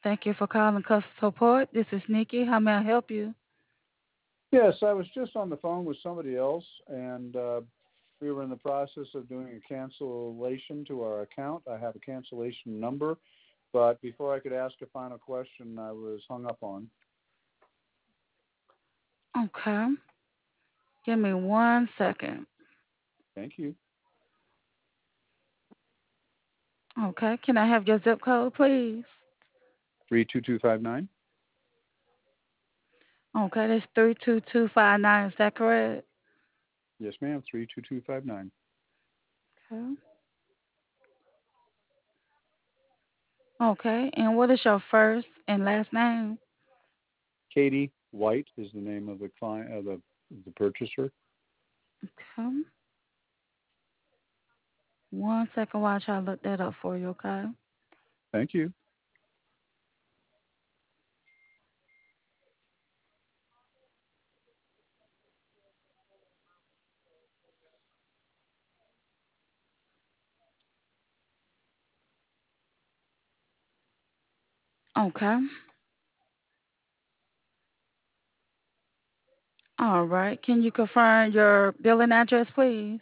Thank you for calling customer support. This is Nikki. How may I help you? Yes, I was just on the phone with somebody else, and we were in the process of doing a cancellation to our account. I have a cancellation number, but before I could ask a final question, I was hung up on. Okay. Give me 1 second. Thank you. Okay. Can I have your zip code, please? 32259? Okay, that's 32259. Is that correct? Yes, ma'am. 32259. Okay. Okay. And what is your first and last name? Katie White is the name of the client, the purchaser. Okay. 1 second while I try to look that up for you, okay? Thank you. Okay. All right. Can you confirm your billing address, please?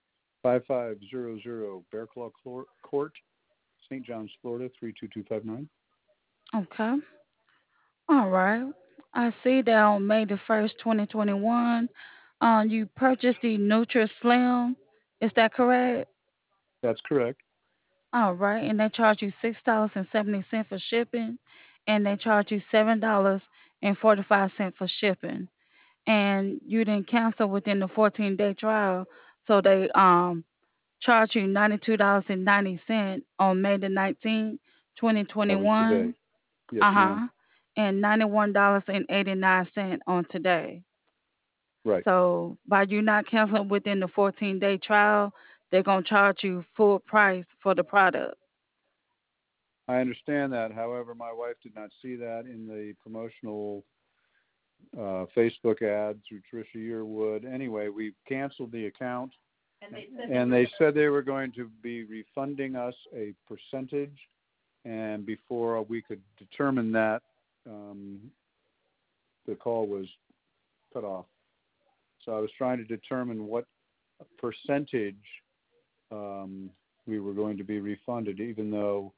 5500 Bear Claw Court, St. John's, Florida, 32259. Okay. All right. I see that on May the 1st, 2021, you purchased the NutraSlim. Is that correct? That's correct. All right. And they charge you $6.70 for shipping, and they charge you $7.45 for shipping. And you didn't cancel within the 14-day trial, so they charge you $92.90 on May the 19th, That was today. 2021. Yes, ma'am. Uh-huh. And $91.89 on today. Right. So by you not canceling within the 14-day trial, they're gonna charge you full price for the product. I understand that. However, my wife did not see that in the promotional Facebook ad through Trisha Yearwood. Anyway, we canceled the account, and they said they were going to be refunding us a percentage. And before we could determine that, um, the call was cut off. So I was trying to determine what percentage we were going to be refunded, even though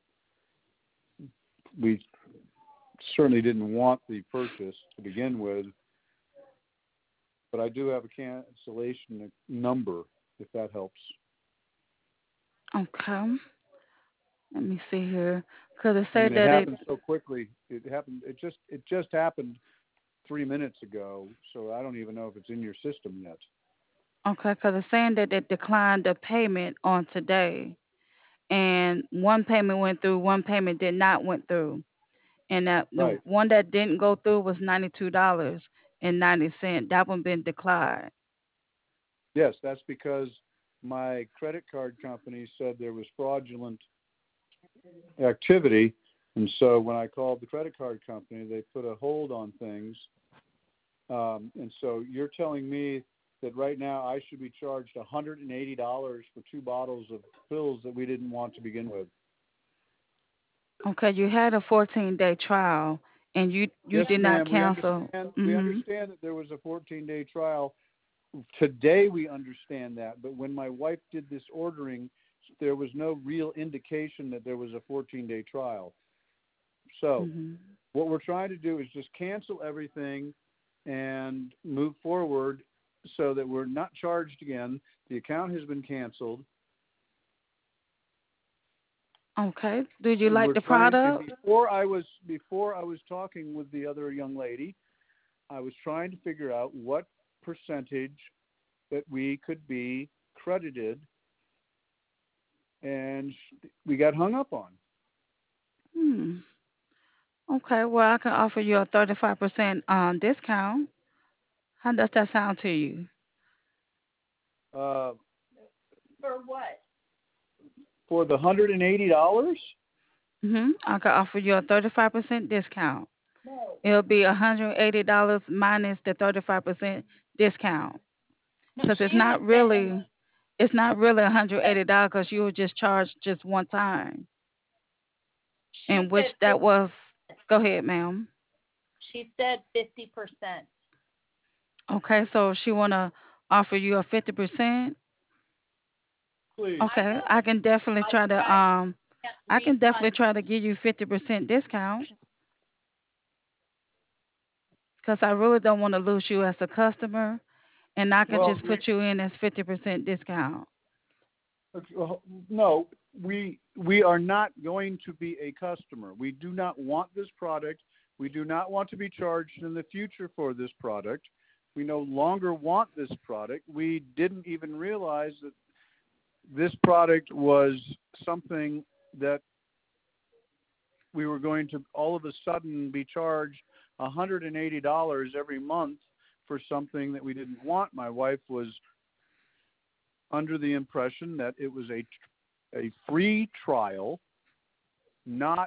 we certainly didn't want the purchase to begin with. But I do have a cancellation number, if that helps. Okay. Let me see here. Cause it I said mean, it that it happened so quickly. It happened. It just happened 3 minutes ago. So I don't even know if it's in your system yet. okay, cause it's saying that they declined the payment on today, and one payment went through, one payment did not went through, and that the Right. one that didn't go through was $92.90. That one been declined. Yes, that's because my credit card company said there was fraudulent activity, and so when I called the credit card company, they put a hold on things. And so you're telling me that right now I should be charged $180 for two bottles of pills that we didn't want to begin with. Okay, you had a 14-day trial, and you Yes, did not ma'am. We cancel. understand. We Mhm. understand that there was a 14-day trial. Today we understand that, but when my wife did this ordering, there was no real indication that there was a 14-day trial. So Mhm. what we're trying to do is just cancel everything and move forward so that we're not charged again. The account has been canceled. Okay. Did you And like we're the trying, and product? before I was talking with the other young lady, I was trying to figure out what percentage that we could be credited, and we got hung up on. Hmm. Okay. Well, I can offer you a 35% discount. How does that sound to you? uh, for the $180. I can offer you a 35% discount. It'll be $180 minus the 35% discount. Because it's not really $180 because you were just charged just one time, in which that was. Go ahead, ma'am. She said 50%. Okay, so she wanna offer you a 50%. Please. I Okay, would, but you guys can't I can definitely refund. try to give you 50% discount because I really don't want to lose you as a customer, and I can Well, just put you in as 50% discount. no, we are not going to be a customer. We do not want this product. We do not want to be charged in the future for this product. We no longer want this product. We didn't even realize that this product was something that we were going to all of a sudden be charged $180 every month for something that we didn't want. My wife was under the impression that it was a free trial, not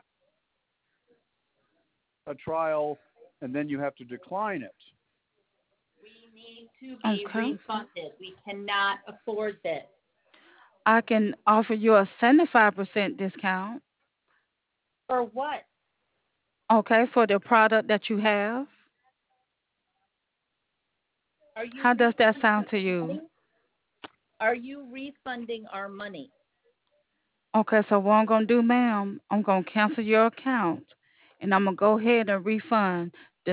a trial, and then you have to decline it. We need to be Okay. refunded. We cannot afford this. I can offer you a 75% discount, For what? okay, for the product that you have. Are you How does that refunding sound to our you? money? Are you refunding our money? Okay, so what I'm gonna do, ma'am, I'm gonna cancel your account and I'm gonna go ahead and refund the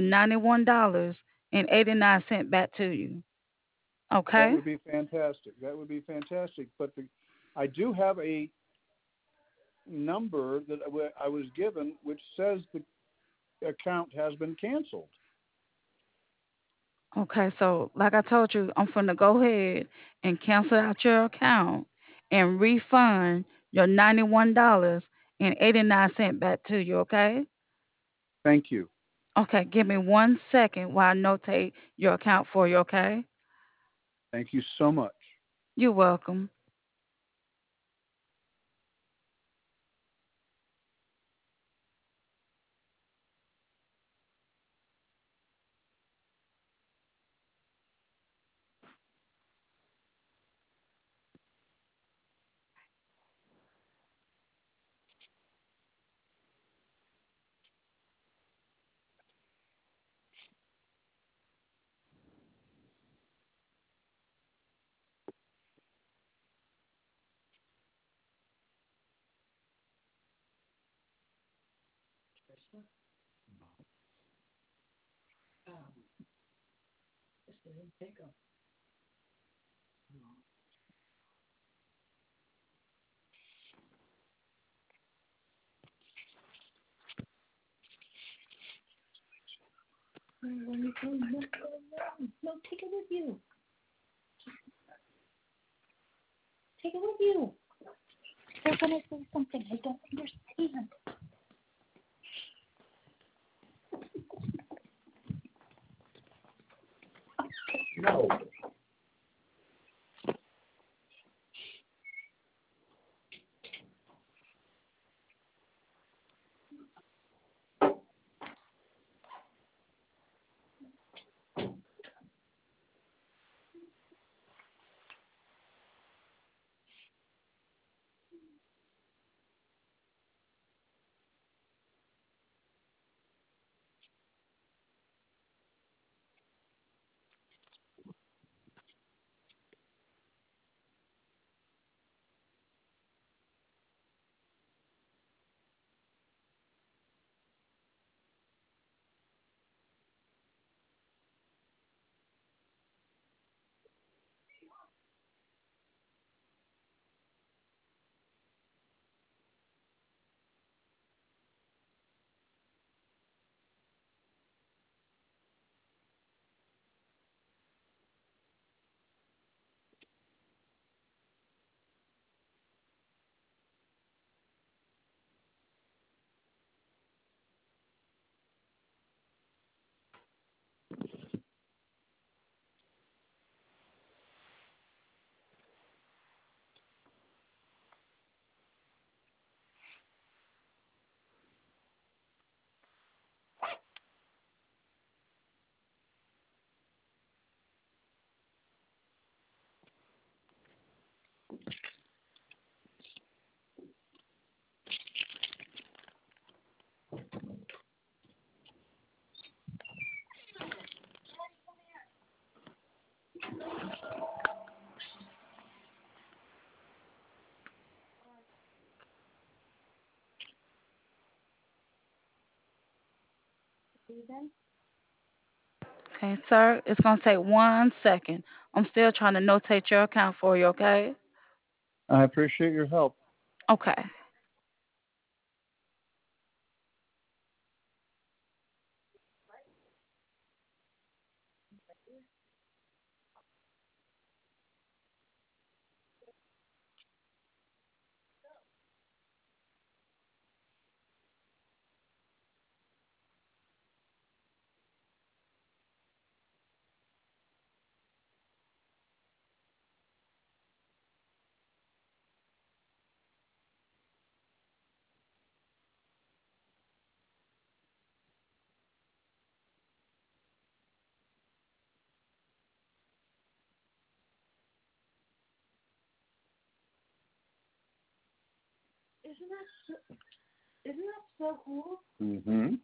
$91.89 back to you. That Okay? would be fantastic. That would be fantastic. But I do have a number that I was given, which says the account has been canceled. Okay, so like I told you, I'm gonna go ahead and cancel out your account and refund your $91.89 back to you, okay? Thank you. Okay, give me 1 second while I notate your account for you, okay? Thank you so much. You're welcome. No, take it with you. Take it with you. They're gonna say something I don't understand. No. Susan? Okay, sir, it's going to take 1 second. I'm still trying to notate your account for you, okay? I appreciate your help. Okay. Isn't that so cool? Mm-hmm.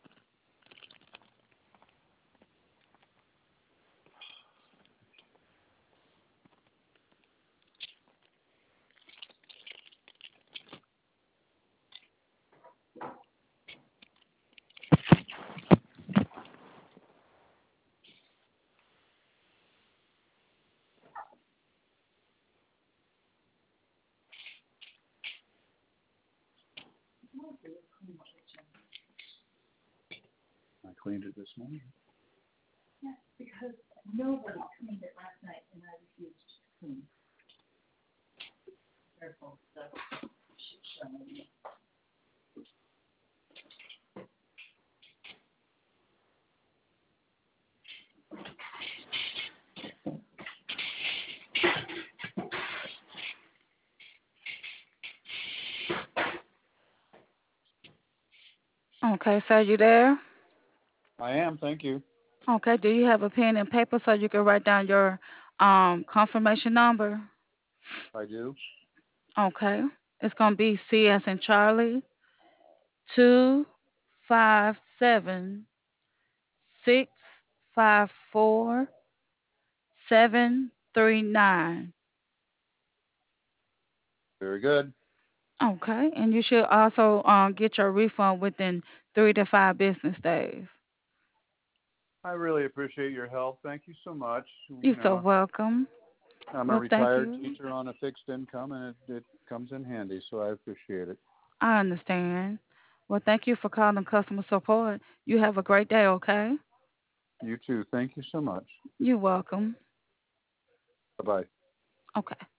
I cleaned it this morning. Yes, because nobody cleaned it last night and I refused to clean. Careful stuff. She's showing me. Okay, sir, you there? I am, thank you. Okay, do you have a pen and paper so you can write down your confirmation number? I do. Okay. It's going to be C as in Charlie, 257 654 739. Very good. Okay, and you should also get your refund within 3 to 5 business days. I really appreciate your help. Thank you so much. You're so welcome. I'm a Well, thank retired you. teacher on a fixed income, and it comes in handy, so I appreciate it. I understand. Well, thank you for calling customer support. You have a great day, okay? You too. Thank you so much. You're welcome. Bye bye. Okay.